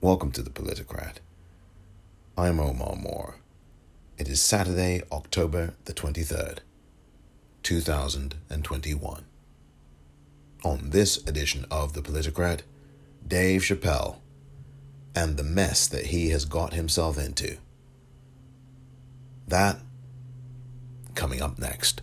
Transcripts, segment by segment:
Welcome to the Politicrat. I'm Omar Moore. It is Saturday, October the 23rd, 2021. On this edition of the Politicrat, Dave Chappelle and the mess that he has got himself into. That coming up next.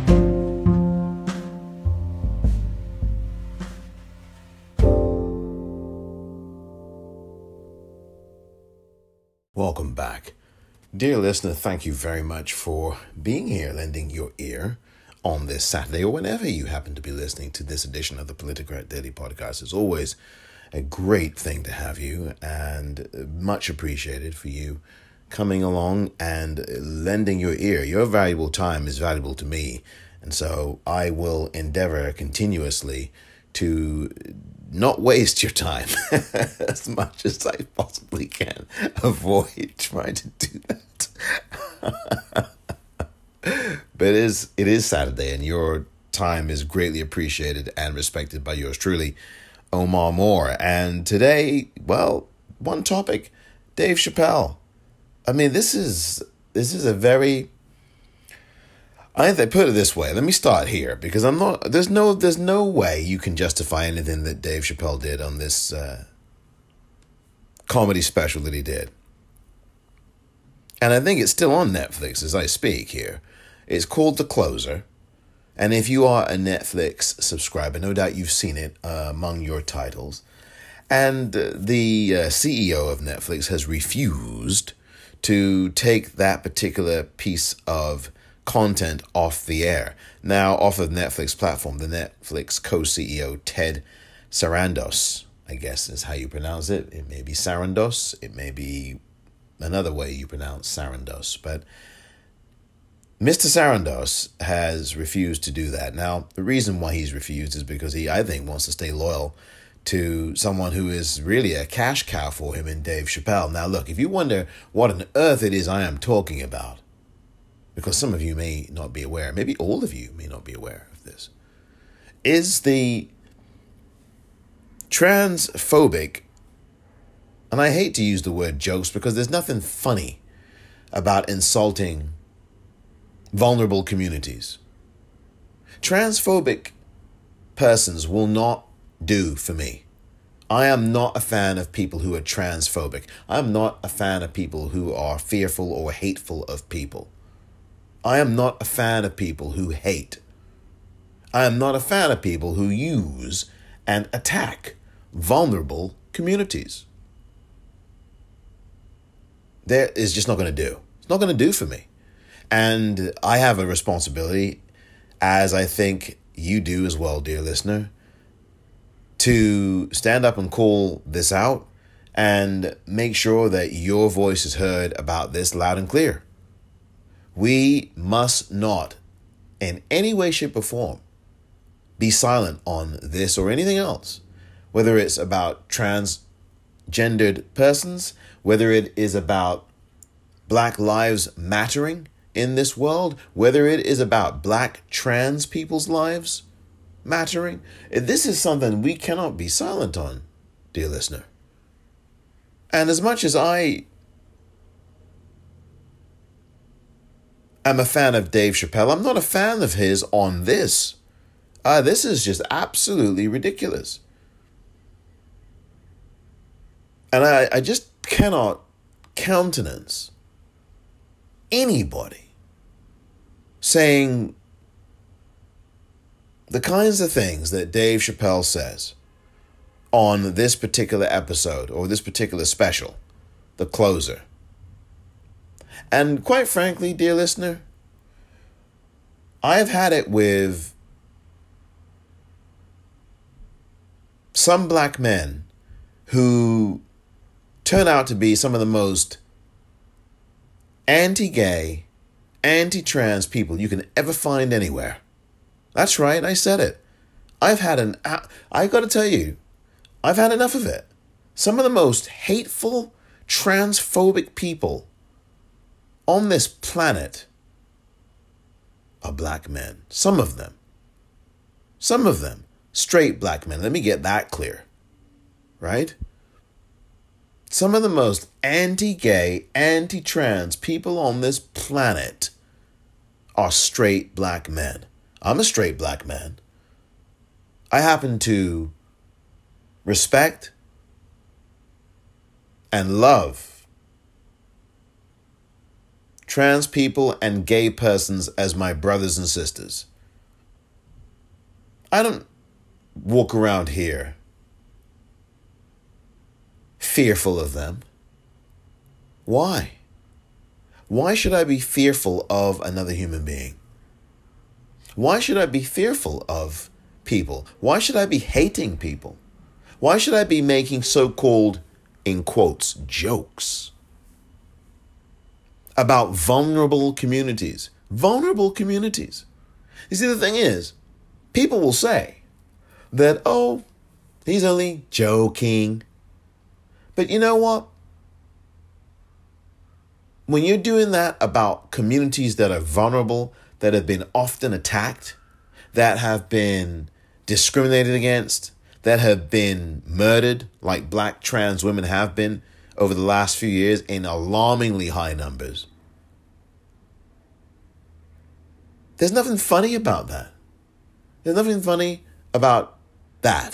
Welcome back. Dear listener, thank you very much for being here, lending your ear on this Saturday or whenever you happen to be listening to this edition of the Politicrat Daily Podcast. It's always a great thing to have you and much appreciated for you coming along and lending your ear. Your valuable time is valuable to me, and so I will endeavor continuously to not waste your time as much as I possibly can. Avoid trying to do that. But it is Saturday, and your time is greatly appreciated and respected by yours truly, Omar Moore. And today, well, one topic, Dave Chappelle. I mean, this is a very, I put it this way. Let me start here because there's no way you can justify anything that Dave Chappelle did on this comedy special that he did. And I think it's still on Netflix as I speak here. It's called The Closer. And if you are a Netflix subscriber, no doubt you've seen it among your titles. And the CEO of Netflix has refused to take that particular piece of content off the air. Now, off of Netflix platform, the Netflix co-CEO, Ted Sarandos, I guess is how you pronounce it. It may be Sarandos. It may be another way you pronounce Sarandos. But Mr. Sarandos has refused to do that. Now, the reason why he's refused is because he, I think, wants to stay loyal to someone who is really a cash cow for him in Dave Chappelle. Now, look, if you wonder what on earth it is I am talking about, because some of you may not be aware, maybe all of you may not be aware of this, is the transphobic, and I hate to use the word jokes because there's nothing funny about insulting vulnerable communities. Transphobic persons will not do for me. I am not a fan of people who are transphobic. I'm not a fan of people who are fearful or hateful of people. I am not a fan of people who hate. I am not a fan of people who use and attack vulnerable communities. That is just not going to do. It's not going to do for me. And I have a responsibility, as I think you do as well, dear listener, to stand up and call this out and make sure that your voice is heard about this loud and clear. We must not, in any way, shape, or form, be silent on this or anything else, whether it's about transgendered persons, whether it is about Black Lives Mattering in this world, whether it is about Black trans people's lives mattering. This is something we cannot be silent on, dear listener. And as much as I am a fan of Dave Chappelle, I'm not a fan of his on this. This is just absolutely ridiculous. And I just cannot countenance anybody saying the kinds of things that Dave Chappelle says on this particular episode or this particular special, The Closer. And quite frankly, dear listener, I've had it with some Black men who turn out to be some of the most anti-gay, anti-trans people you can ever find anywhere. That's right, I said it. I got to tell you, I've had enough of it. Some of the most hateful, transphobic people on this planet are Black men. Some of them. Straight Black men. Let me get that clear. Right? Some of the most anti-gay, anti-trans people on this planet are straight black men. I'm a straight black man. I happen to respect and love trans people and gay persons as my brothers and sisters. I don't walk around here fearful of them. Why? Why should I be fearful of another human being? Why should I be fearful of people? Why should I be hating people? Why should I be making so-called, in quotes, jokes about vulnerable communities? Vulnerable communities. You see, the thing is, people will say that, oh, he's only joking. But you know what? When you're doing that about communities that are vulnerable, that have been often attacked, that have been discriminated against, that have been murdered, like black trans women have been over the last few years in alarmingly high numbers, there's nothing funny about that. There's nothing funny about that.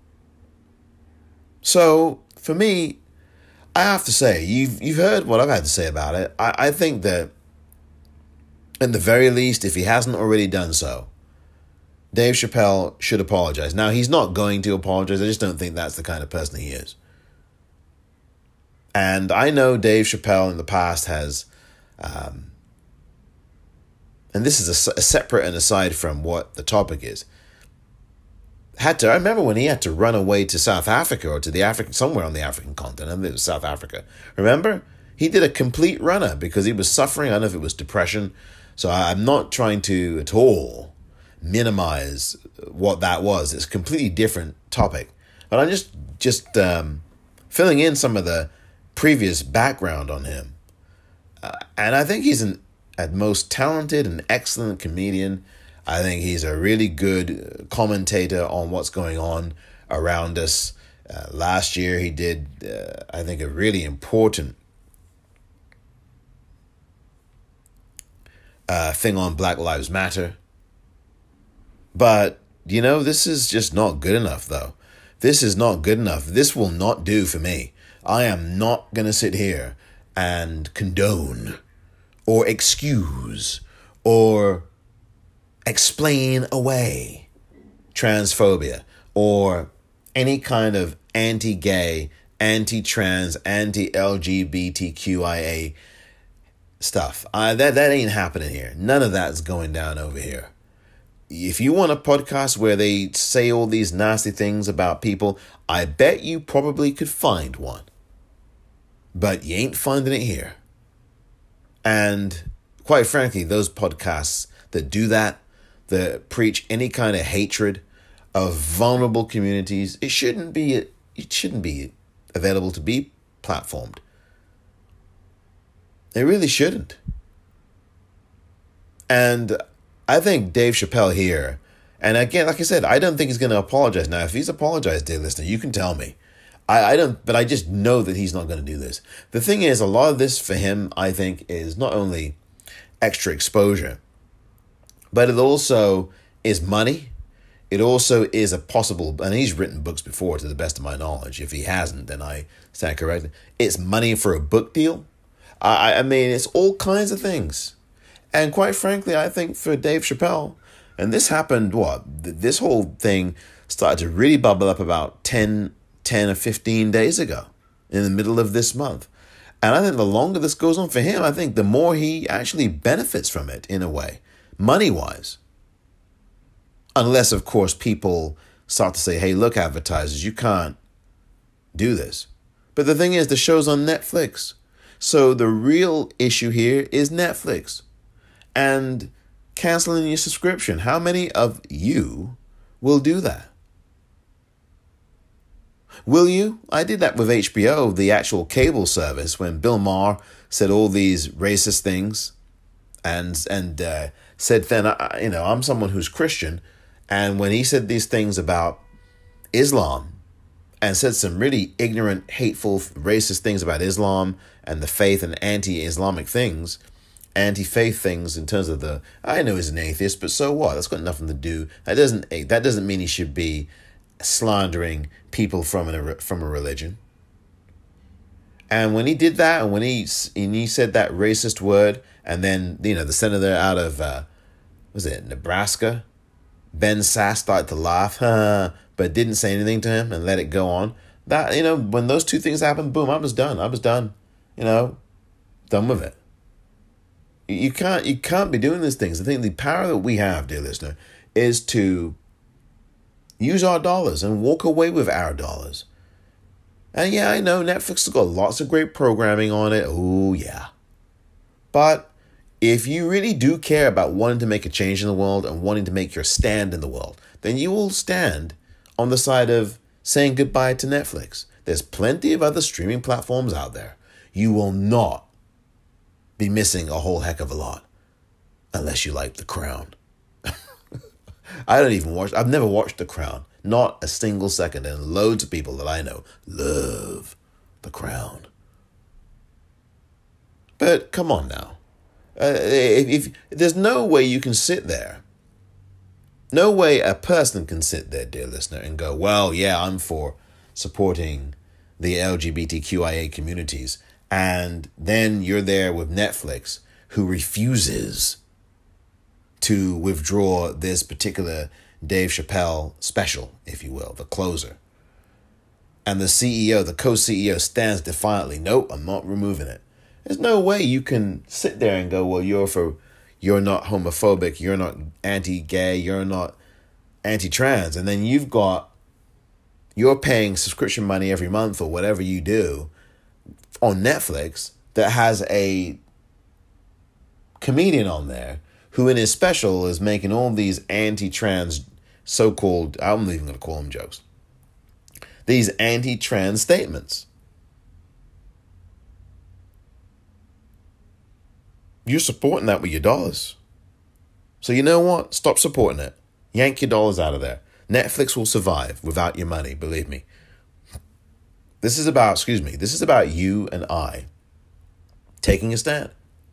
So, for me, I have to say, you've heard what I've had to say about it. I think that, at the very least, if he hasn't already done so, Dave Chappelle should apologize. Now, he's not going to apologize. I just don't think that's the kind of person he is. And I know Dave Chappelle in the past has, and this is a separate and aside from what the topic is, I remember when he had to run away to South Africa or to somewhere on the African continent. I think it was South Africa. Remember? He did a complete runner because he was suffering. I don't know if it was depression. So I'm not trying to at all minimize what that was. It's a completely different topic. But I'm just filling in some of the previous background on him. And I think he's at most talented and excellent comedian. I think he's a really good commentator on what's going on around us. Last year he did, I think, a really important thing on Black Lives Matter. But, this is just not good enough, though. This is not good enough. This will not do for me. I am not going to sit here and condone or excuse or explain away transphobia or any kind of anti-gay, anti-trans, anti-LGBTQIA stuff. That ain't happening here. None of that's going down over here. If you want a podcast where they say all these nasty things about people, I bet you probably could find one. But you ain't finding it here. And quite frankly, those podcasts that do that preach any kind of hatred of vulnerable communities, it shouldn't be available to be platformed. It really shouldn't. And I think Dave Chappelle here, and again, like I said, I don't think he's going to apologize. Now, if he's apologized, dear listener, you can tell me. I don't, but I just know that he's not going to do this. The thing is, a lot of this for him, I think, is not only extra exposure, but it also is money. It also is a possible, and he's written books before, to the best of my knowledge. If he hasn't, then I stand corrected. It's money for a book deal. I mean, it's all kinds of things. And quite frankly, I think for Dave Chappelle, and this happened, this whole thing started to really bubble up about 10 or 15 days ago, in the middle of this month. And I think the longer this goes on for him, I think the more he actually benefits from it in a way, money-wise. Unless, of course, people start to say, hey, look, advertisers, you can't do this. But the thing is, the show's on Netflix. So the real issue here is Netflix and canceling your subscription. How many of you will do that? Will you? I did that with HBO, the actual cable service, when Bill Maher said all these racist things and said then, I'm someone who's Christian. And when he said these things about Islam and said some really ignorant, hateful, racist things about Islam and the faith and anti-Islamic things, anti-faith things in terms of I know he's an atheist, but so what? That's got nothing to do. That doesn't mean he should be slandering people from a religion. And when he did that, and when he said that racist word, and then, the senator out of, was it Nebraska? Ben Sass started to laugh, but didn't say anything to him and let it go on. That, when those two things happened, boom, I was done. Done with it. You can't be doing these things. I think the power that we have, dear listener, is to use our dollars and walk away with our dollars. And yeah, I know Netflix has got lots of great programming on it. Oh, yeah. But if you really do care about wanting to make a change in the world and wanting to make your stand in the world, then you will stand on the side of saying goodbye to Netflix. There's plenty of other streaming platforms out there. You will not be missing a whole heck of a lot unless you like The Crown. I've never watched The Crown. Not a single second. And loads of people that I know love The Crown. But come on now. If there's no way you can sit there. No way a person can sit there, dear listener, and go, well, yeah, I'm for supporting the LGBTQIA communities. And then you're there with Netflix, who refuses to withdraw this particular Dave Chappelle special, if you will, The Closer. And the CEO, the co-CEO, stands defiantly. Nope, I'm not removing it. There's no way you can sit there and go, well, you're not homophobic, you're not anti-gay, you're not anti-trans. And then you're paying subscription money every month or whatever you do on Netflix that has a comedian on there who in his special is making all these anti-trans so-called, I'm not even going to call them jokes, these anti-trans statements. You're supporting that with your dollars. So you know what? Stop supporting it. Yank your dollars out of there. Netflix will survive without your money, believe me. This is about you and I taking a stand.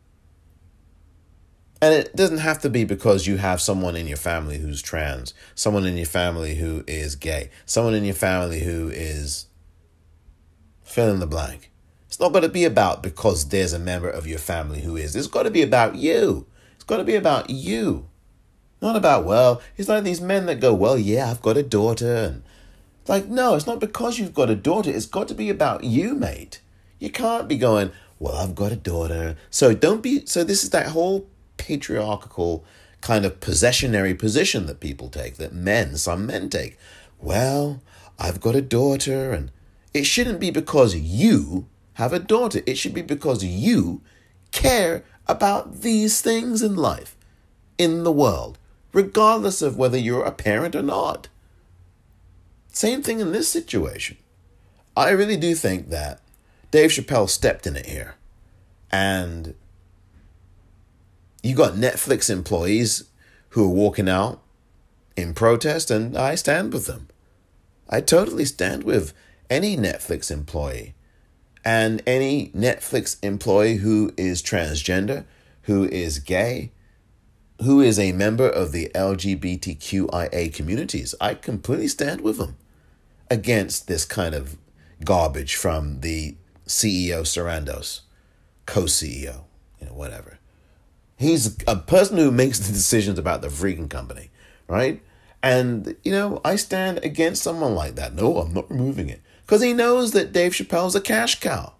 And it doesn't have to be because you have someone in your family who's trans, someone in your family who is gay, someone in your family who is fill in the blank. It's not got to be about because there's a member of your family who is. It's got to be about you. It's got to be about you. Not about, well, it's like these men that go, well, yeah, I've got a daughter. And it's like, no, it's not because you've got a daughter. It's got to be about you, mate. You can't be going, well, I've got a daughter. So this is that whole patriarchal kind of possessionary position that people take, that some men take. Well, I've got a daughter, and it shouldn't be because you have a daughter. It should be because you care about these things in life, in the world, regardless of whether you're a parent or not. Same thing in this situation. I really do think that Dave Chappelle stepped in it here. And you got Netflix employees who are walking out in protest, and I stand with them. I totally stand with any Netflix employee. And any Netflix employee who is transgender, who is gay, who is a member of the LGBTQIA communities, I completely stand with them against this kind of garbage from the CEO Sarandos, co-CEO, whatever. He's a person who makes the decisions about the freaking company, right? And, I stand against someone like that. No, I'm not removing it. Because he knows that Dave Chappelle's a cash cow.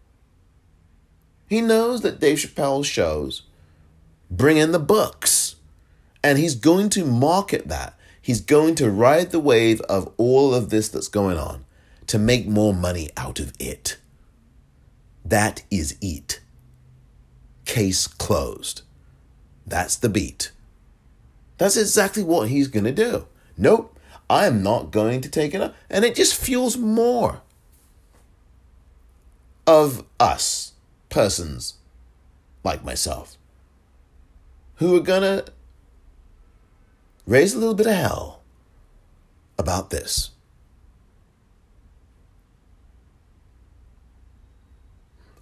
He knows that Dave Chappelle's shows bring in the books. And he's going to market that. He's going to ride the wave of all of this that's going on to make more money out of it. That is it. Case closed. That's the beat. That's exactly what he's going to do. Nope. I'm not going to take it up. And it just fuels more of us, persons like myself, who are going to raise a little bit of hell about this.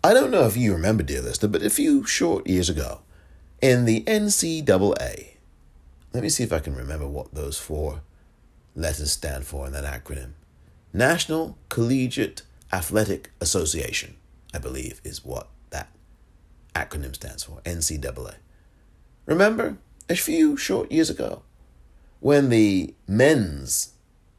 I don't know if you remember, dear listener, but a few short years ago, in the NCAA, let me see if I can remember what those 4 letters stand for in that acronym. National Collegiate Athletic Association, I believe, is what that acronym stands for, NCAA. Remember, a few short years ago, when the men's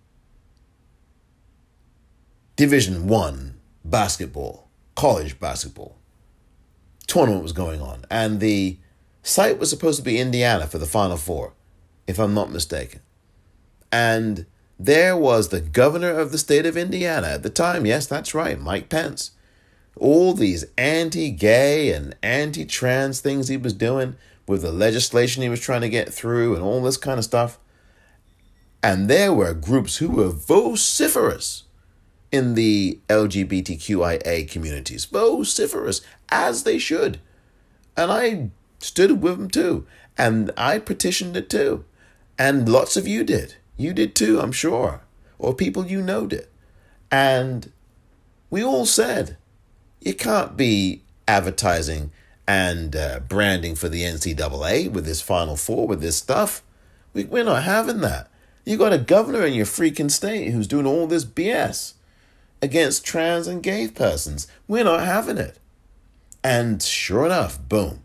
Division I basketball, college basketball tournament was going on, and the site was supposed to be Indiana for the Final Four, if I'm not mistaken. And there was the governor of the state of Indiana at the time, yes, that's right, Mike Pence. All these anti-gay and anti-trans things he was doing with the legislation he was trying to get through and all this kind of stuff. And there were groups who were vociferous in the LGBTQIA communities, vociferous, as they should. And I stood with them too. And I petitioned it too. And lots of you did. You did too, I'm sure. Or people you know did. And we all said, you can't be advertising and branding for the NCAA with this Final Four, with this stuff. We're not having that. You got a governor in your freaking state who's doing all this BS against trans and gay persons. We're not having it. And sure enough, boom.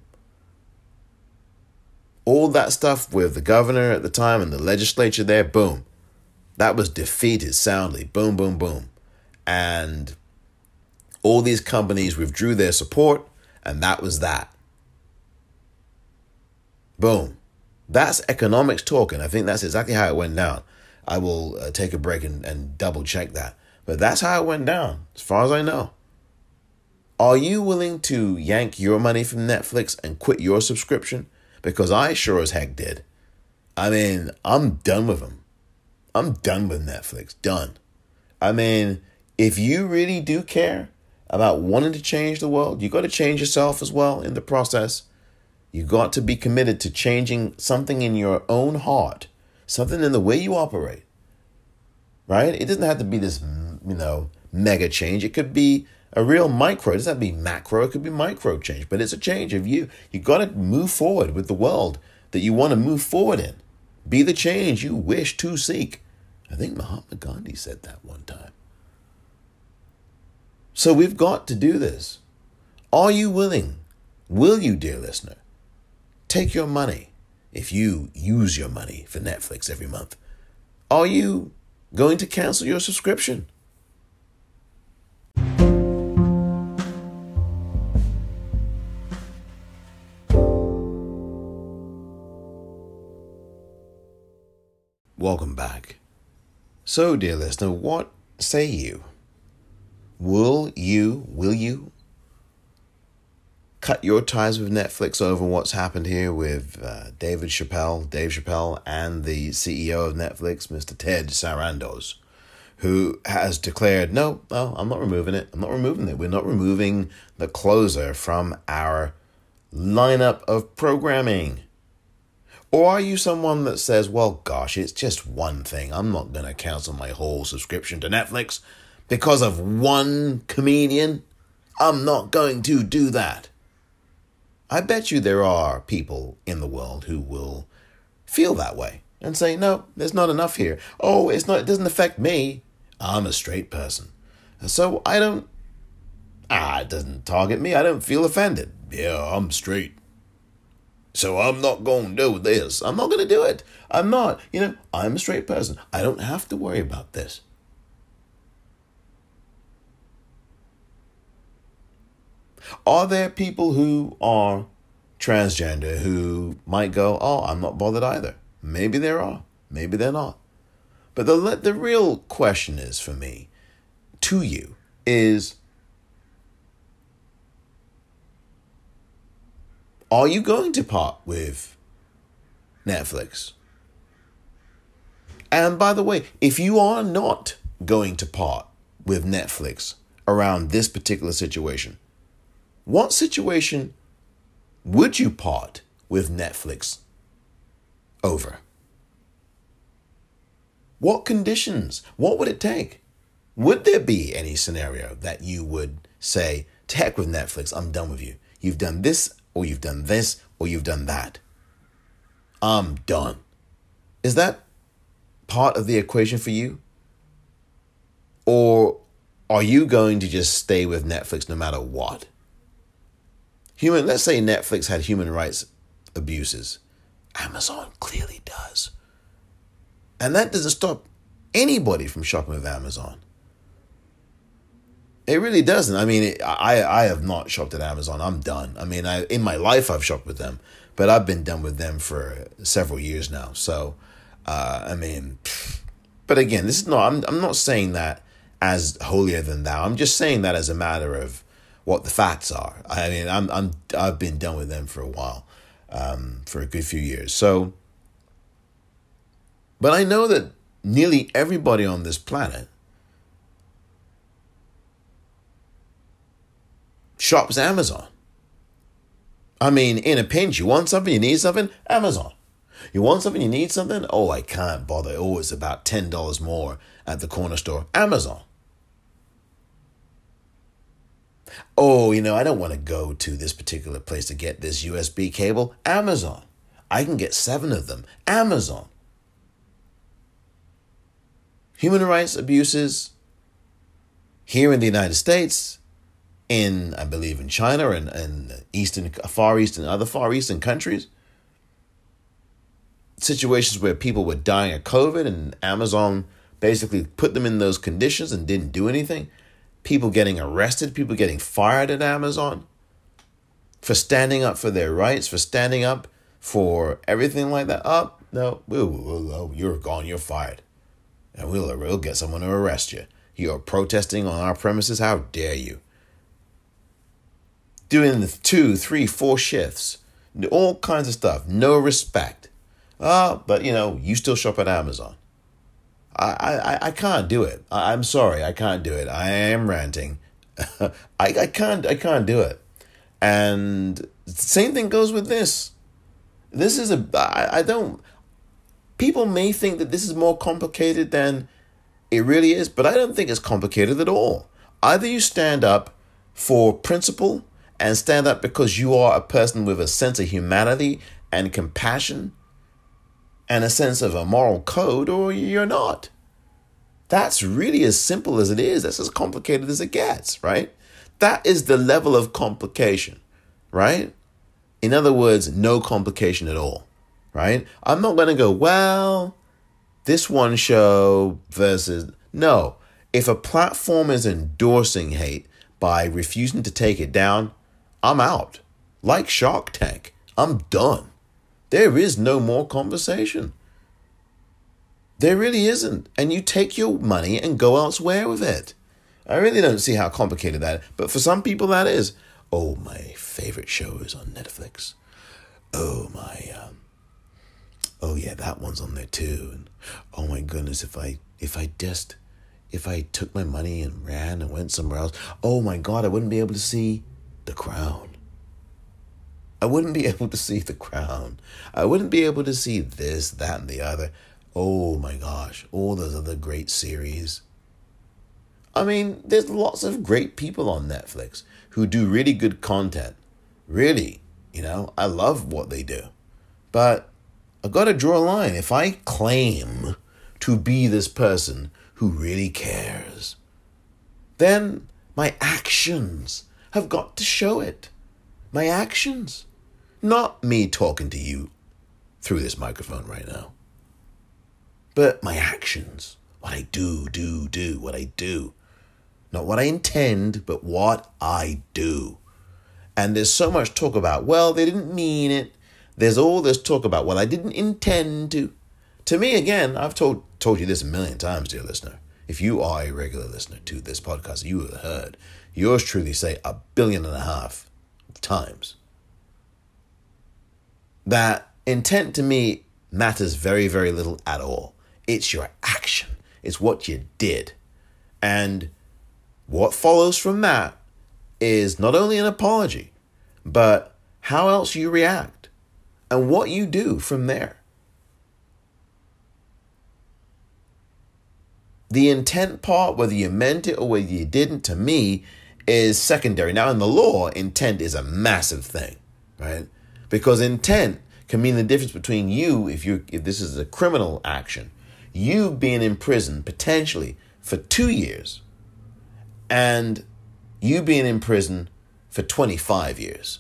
All that stuff with the governor at the time and the legislature there, boom. That was defeated soundly. Boom, boom, boom. And all these companies withdrew their support, and that was that. Boom. That's economics talking. I think that's exactly how it went down. I will take a break and double check that. But that's how it went down, as far as I know. Are you willing to yank your money from Netflix and quit your subscription? Because I sure as heck did. I mean, I'm done with them. I'm done with Netflix. Done. I mean, if you really do care about wanting to change the world, you got to change yourself as well in the process. You got to be committed to changing something in your own heart, something in the way you operate, right? It doesn't have to be this, mega change. It could be a real micro. It doesn't have to be macro. It could be micro change, but it's a change of you. You got to move forward with the world that you want to move forward in. Be the change you wish to seek. I think Mahatma Gandhi said that one time. So we've got to do this. Are you willing? Will you, dear listener, take your money, if you use your money for Netflix every month? Are you going to cancel your subscription? Welcome back. So, dear listener, what say you? Will you cut your ties with Netflix over what's happened here with Dave Chappelle, and the CEO of Netflix, Mr. Ted Sarandos, who has declared, no, I'm not removing it. I'm not removing it. We're not removing the closer from our lineup of programming. Or are you someone that says, well, gosh, it's just one thing. I'm not going to cancel my whole subscription to Netflix because of one comedian? I'm not going to do that. I bet you there are people in the world who will feel that way and say, no, there's not enough here. Oh, it doesn't affect me. I'm a straight person. So it doesn't target me. I don't feel offended. Yeah, I'm straight. So I'm not going to do this. I'm not going to do it. I'm not. I'm a straight person. I don't have to worry about this. Are there people who are transgender who might go, oh, I'm not bothered either? Maybe there are. Maybe they're not. But the real question is for me, to you, is, are you going to part with Netflix? And by the way, if you are not going to part with Netflix around this particular situation, what situation would you part with Netflix over? What conditions? What would it take? Would there be any scenario that you would say To heck with Netflix. I'm done with you. You've done this, or you've done this, or you've done that. I'm done. Is that part of the equation for you? Or are you going to just stay with Netflix no matter what? Let's say Netflix had human rights abuses. Amazon clearly does. And that doesn't stop anybody from shopping with Amazon. It really doesn't. I mean, I have not shopped at Amazon. I'm done. I mean, in my life I've shopped with them, but I've been done with them for several years now. So, but again, this is not. I'm not saying that as holier than thou. I'm just saying that as a matter of what the facts are. I mean, I've been done with them for a while, for a good few years. So, but I know that nearly everybody on this planet shops Amazon. I mean, in a pinch, you want something, you need something, Amazon. You want something, you need something, oh, I can't bother. Oh, it's about $10 more at the corner store, Amazon. Oh, I don't want to go to this particular place to get this USB cable, Amazon. I can get 7 of them, Amazon. Human rights abuses here in the United States, I believe in China and Far East and other Far Eastern countries. Situations where people were dying of COVID and Amazon basically put them in those conditions and didn't do anything. People getting arrested, people getting fired at Amazon for standing up for their rights, for standing up for everything like that. Oh, no, you're gone, you're fired. And we'll get someone to arrest you. You're protesting on our premises, how dare you? Doing the 2, 3, 4 shifts, all kinds of stuff, no respect. But you still shop at Amazon. I can't do it. I'm sorry, I can't do it. I am ranting. I can't do it. And same thing goes with this. This is people may think that this is more complicated than it really is, but I don't think it's complicated at all. Either you stand up for principle and stand up because you are a person with a sense of humanity and compassion and a sense of a moral code, or you're not. That's really as simple as it is. That's as complicated as it gets, right? That is the level of complication, right? In other words, no complication at all, right? I'm not going to go, well, this one show versus... No, if a platform is endorsing hate by refusing to take it down, I'm out. Like Shark Tank, I'm done. There is no more conversation. There really isn't. And you take your money and go elsewhere with it. I really don't see how complicated that is. But for some people that is. Oh, my favorite show is on Netflix. Oh, oh yeah, that one's on there too. And oh my goodness, if I took my money and ran and went somewhere else, oh my God, I wouldn't be able to see The Crown. I wouldn't be able to see The Crown. I wouldn't be able to see this, that, and the other. Oh my gosh, all those other great series. I mean, there's lots of great people on Netflix who do really good content. Really, I love what they do. But I've got to draw a line. If I claim to be this person who really cares, then my actions have got to show it. My actions. Not me talking to you through this microphone right now. But my actions. What I do, what I do. Not what I intend, but what I do. And there's so much talk about, well, they didn't mean it. There's all this talk about, well, I didn't intend to. To me, again, I've told you this a million times, dear listener. If you are a regular listener to this podcast, you have heard yours truly say 1.5 billion times that intent to me matters very, very little at all. It's your action. It's what you did. And what follows from that is not only an apology, but how else you react and what you do from there. The intent part, whether you meant it or whether you didn't, to me, is secondary. Now, in the law, intent is a massive thing, right? Because intent can mean the difference between you, if this is a criminal action, you being in prison potentially for 2 years, and you being in prison for 25 years.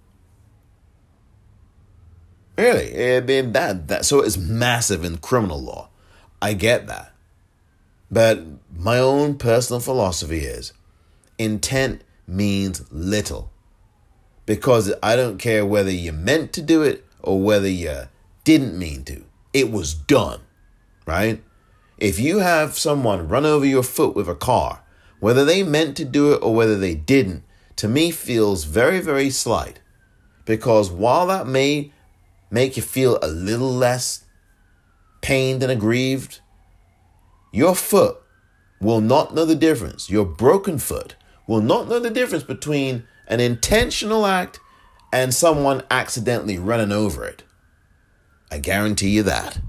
Really, I mean, so it's massive in criminal law. I get that. But my own personal philosophy is intent means little. Because I don't care whether you meant to do it or whether you didn't mean to. It was done, right? If you have someone run over your foot with a car, whether they meant to do it or whether they didn't, to me feels very, very slight. Because while that may make you feel a little less pained and aggrieved, your foot will not know the difference. Your broken foot will not know the difference between an intentional act and someone accidentally running over it. I guarantee you that.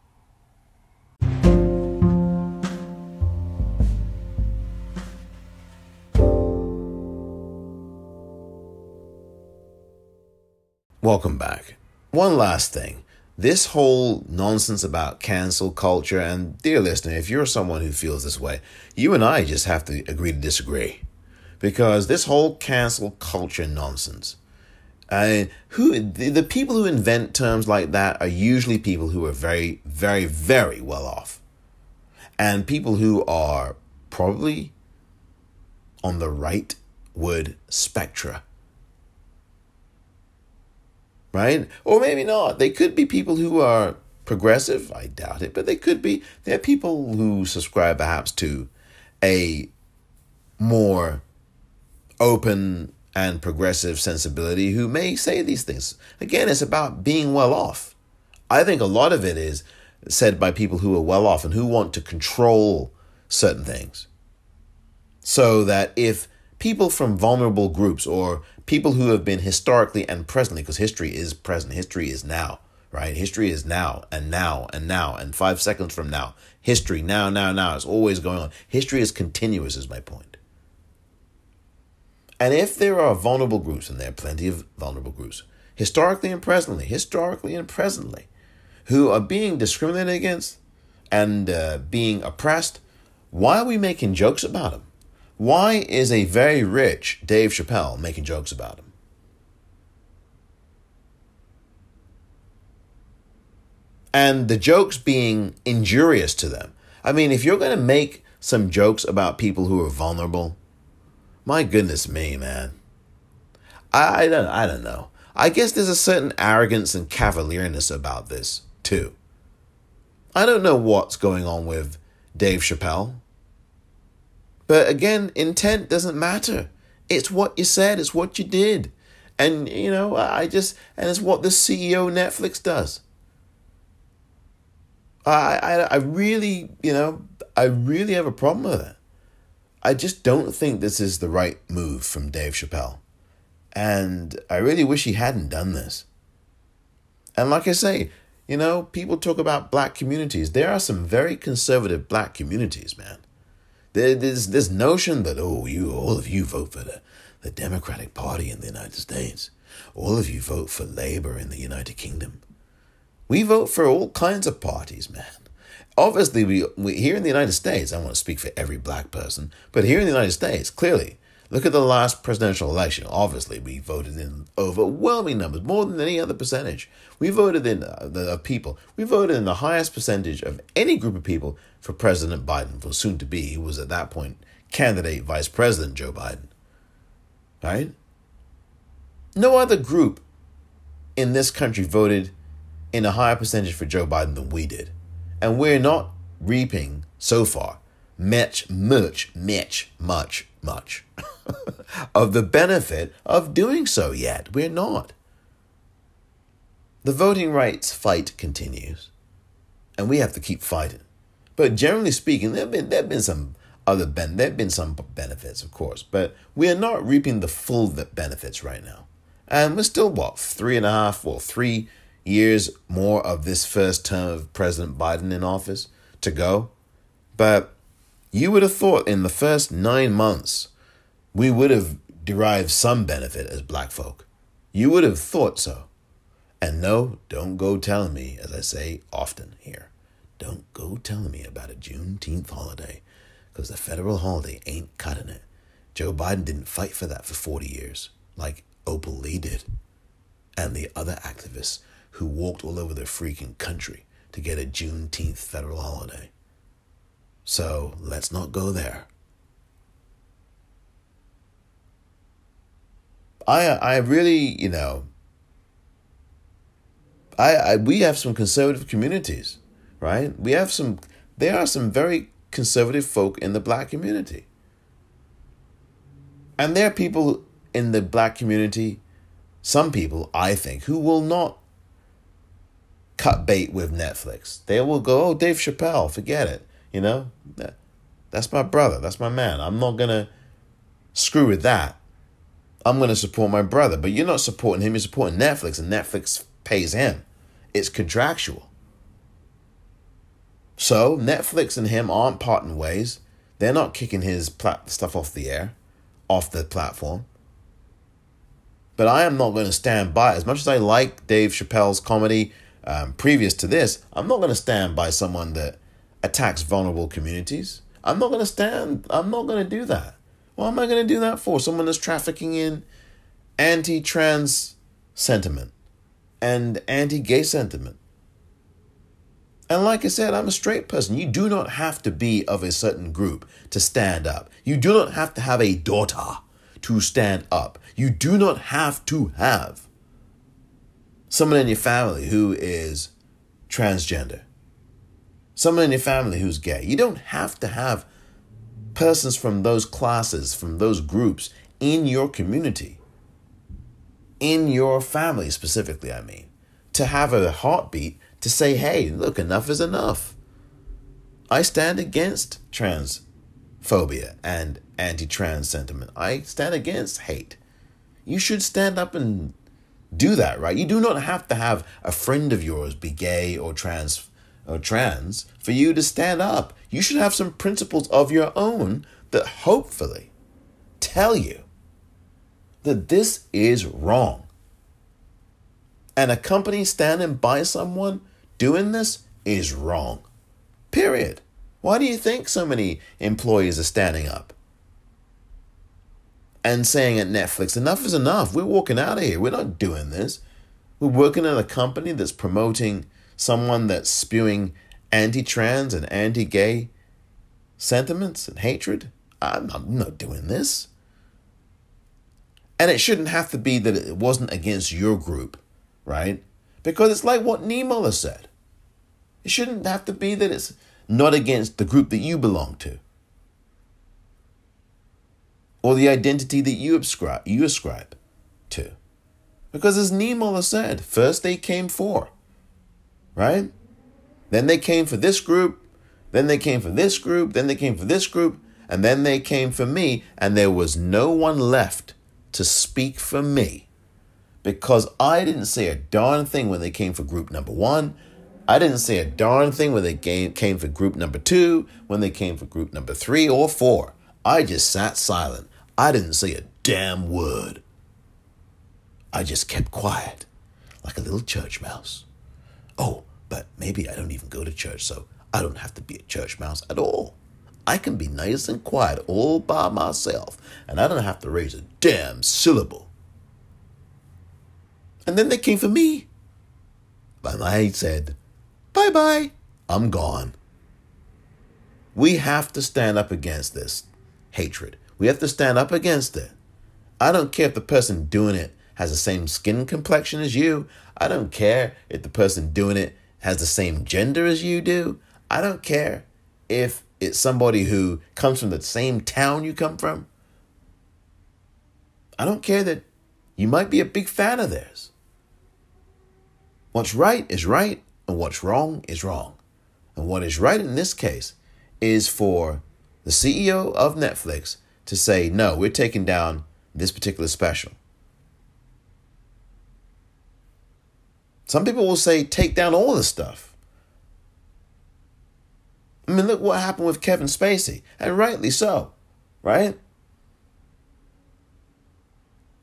Welcome back. One last thing. This whole nonsense about cancel culture, and dear listener, if you're someone who feels this way, you and I just have to agree to disagree. Because this whole cancel culture nonsense, the people who invent terms like that are usually people who are very, very, very well off. And people who are probably on the rightward spectrum. Right? Or maybe not. They could be people who are progressive. I doubt it. But they're people who subscribe perhaps to a more open and progressive sensibility who may say these things. Again, it's about being well off. I think a lot of it is said by people who are well off and who want to control certain things. So that if people from vulnerable groups or people who have been historically and presently, because history is present, history is now, right? History is now and now and now and 5 seconds from now. History now. It's always going on. History is continuous is my point. And if there are vulnerable groups, and there are plenty of vulnerable groups, historically and presently, who are being discriminated against and being oppressed, why are we making jokes about them? Why is a very rich Dave Chappelle making jokes about him? And the jokes being injurious to them. I mean, if you're going to make some jokes about people who are vulnerable, my goodness me, man. I don't know. I guess there's a certain arrogance and cavalierness about this, too. I don't know what's going on with Dave Chappelle. But again, intent doesn't matter. It's what you said. It's what you did. And, and it's what the CEO of Netflix does. I really have a problem with it. I just don't think this is the right move from Dave Chappelle. And I really wish he hadn't done this. And like I say, people talk about black communities. There are some very conservative black communities, man. There's this notion that, all of you vote for the Democratic Party in the United States. All of you vote for Labour in the United Kingdom. We vote for all kinds of parties, man. Obviously, we here in the United States, I want to speak for every black person, but here in the United States, clearly, look at the last presidential election. Obviously, we voted in overwhelming numbers, more than any other percentage. We voted in We voted in the highest percentage of any group of people for President Biden, for soon to be, who was at that point candidate Vice President Joe Biden. Right? No other group in this country voted in a higher percentage for Joe Biden than we did. And we're not reaping so far much of the benefit of doing so yet. We're not. The voting rights fight continues, and we have to keep fighting. But generally speaking, there have been some benefits, of course, but we are not reaping the full benefits right now. And we're still 3 years more of this first term of President Biden in office to go. But you would have thought in the first 9 months we would have derived some benefit as black folk. You would have thought so. And no, don't go telling me, as I say often here, don't go telling me about a Juneteenth holiday, because the federal holiday ain't cutting it. Joe Biden didn't fight for that for 40 years, like Opal Lee did, and the other activists who walked all over the freaking country to get a Juneteenth federal holiday. So let's not go there. I really, we have some conservative communities, right? There are some very conservative folk in the black community. And there are people in the black community, some people, I think, who will not cut bait with Netflix. They will go, oh, Dave Chappelle, forget it. That's my brother. That's my man. I'm not going to screw with that. I'm going to support my brother. But you're not supporting him. You're supporting Netflix, and Netflix pays him. It's contractual. So Netflix and him aren't parting ways. They're not kicking his stuff off the platform. But I am not going to stand by. As much as I like Dave Chappelle's comedy previous to this, I'm not going to stand by someone that attacks vulnerable communities. I'm not going to do that. What am I going to do that for? Someone that's trafficking in anti-trans sentiment and anti-gay sentiment. And like I said, I'm a straight person. You do not have to be of a certain group to stand up. You do not have to have a daughter to stand up. You do not have to have someone in your family who is transgender. Someone in your family who's gay. You don't have to have persons from those classes, from those groups in your community, in your family specifically, to have a heartbeat to say, hey, look, enough is enough. I stand against transphobia and anti-trans sentiment. I stand against hate. You should stand up and do that, right? You do not have to have a friend of yours be gay or trans for you to stand up. You should have some principles of your own that hopefully tell you that this is wrong. And a company standing by someone doing this is wrong. Period. Why do you think so many employees are standing up and saying at Netflix, enough is enough. We're walking out of here. We're not doing this. We're working at a company that's promoting someone that's spewing anti-trans and anti-gay sentiments and hatred. I'm not doing this. And it shouldn't have to be that it wasn't against your group, right? Because it's like what Niemoller said. It shouldn't have to be that it's not against the group that you belong to, or the identity that you ascribe to. Because as Niemoller said, first they came for, right? Then they came for this group, then they came for this group, then they came for this group, and then they came for me, and there was no one left to speak for me. Because I didn't say a darn thing when they came for group number 1. I didn't say a darn thing when they came for group number 2, when they came for group number 3 or 4. I just sat silent. I didn't say a damn word. I just kept quiet, like a little church mouse. Oh, but maybe I don't even go to church, so I don't have to be a church mouse at all. I can be nice and quiet all by myself, and I don't have to raise a damn syllable. And then they came for me. But I said, bye-bye, I'm gone. We have to stand up against this hatred. We have to stand up against it. I don't care if the person doing it has the same skin complexion as you. I don't care if the person doing it has the same gender as you do. I don't care if it's somebody who comes from the same town you come from. I don't care that you might be a big fan of theirs. What's right is right, and what's wrong is wrong. And what is right in this case is for the CEO of Netflix to say, no, we're taking down this particular special. Some people will say, take down all the stuff. I mean, look what happened with Kevin Spacey, and rightly so, right?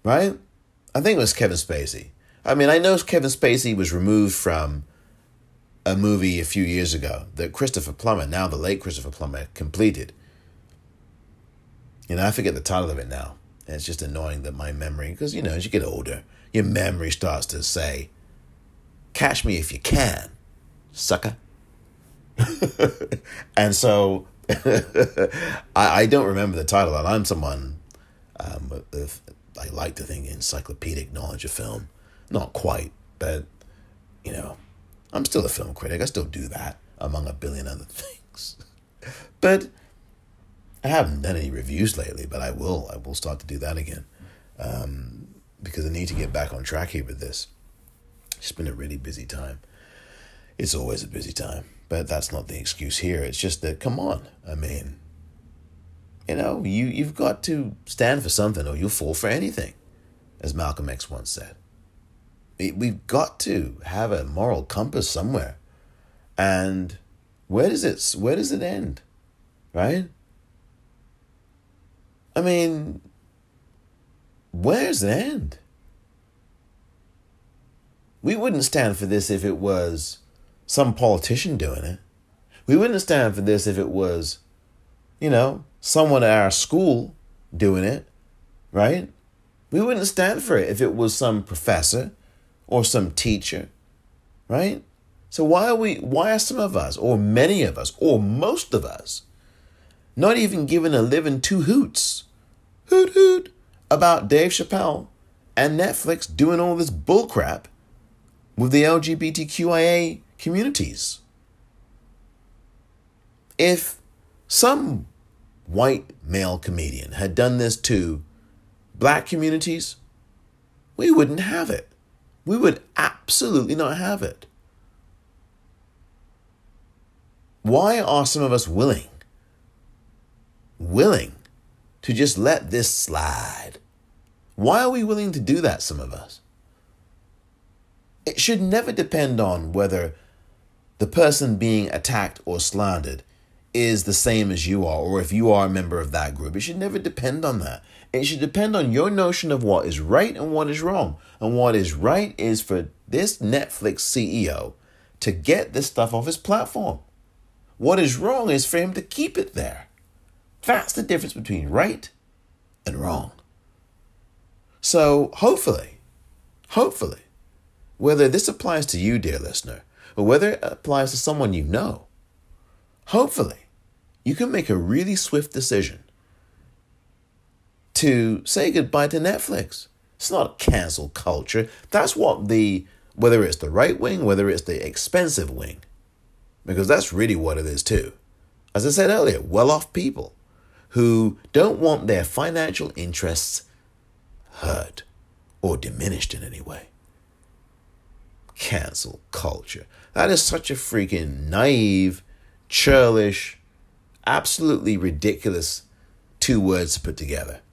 right? I think it was Kevin Spacey. I mean, I know Kevin Spacey was removed from a movie a few years ago that Christopher Plummer, now the late Christopher Plummer, completed. I forget the title of it now. And it's just annoying that my memory, because, as you get older, your memory starts to say, catch me if you can, sucker. And so I don't remember the title, and I'm someone with, I like to think, encyclopedic knowledge of film. Not quite, but, I'm still a film critic. I still do that, among a billion other things. But I haven't done any reviews lately, but I will start to do that again, because I need to get back on track here with this. It's been a really busy time. It's always a busy time, but that's not the excuse here. It's just that, come on, I mean, you've got to stand for something or you'll fall for anything, as Malcolm X once said. We've got to have a moral compass somewhere. And where does it end? Right? I mean, where's the end? We wouldn't stand for this if it was some politician doing it. We wouldn't stand for this if it was, someone at our school doing it, right? We wouldn't stand for it if it was some professor or some teacher, right? So why are some of us, or many of us, or most of us, not even giving a living two hoots, hoot hoot, about Dave Chappelle and Netflix doing all this bullcrap with the LGBTQIA communities? If some white male comedian had done this to black communities, we wouldn't have it. We would absolutely not have it. Why are some of us willing to just let this slide? Why are we willing to do that, some of us? It should never depend on whether the person being attacked or slandered is the same as you are, or if you are a member of that group. It should never depend on that. It should depend on your notion of what is right and what is wrong. And what is right is for this Netflix CEO to get this stuff off his platform. What is wrong is for him to keep it there. That's the difference between right and wrong. So hopefully, whether this applies to you, dear listener, or whether it applies to someone you know, hopefully you can make a really swift decision to say goodbye to Netflix. It's not cancel culture. That's what whether it's the right wing, whether it's the expensive wing, because that's really what it is too. As I said earlier, well-off people who don't want their financial interests hurt or diminished in any way. Cancel culture. That is such a freaking naive, churlish, absolutely ridiculous two words to put together.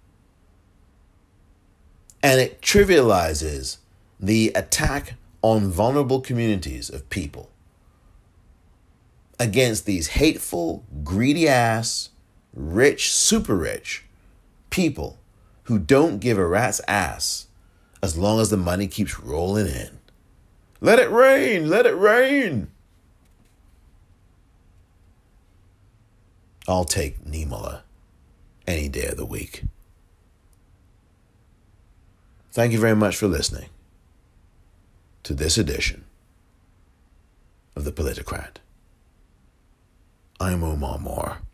And it trivializes the attack on vulnerable communities of people against these hateful, greedy-ass, rich, super rich people who don't give a rat's ass as long as the money keeps rolling in. Let it rain, let it rain. I'll take Niemöller any day of the week. Thank you very much for listening to this edition of The Politicrat. I'm Omar Moore.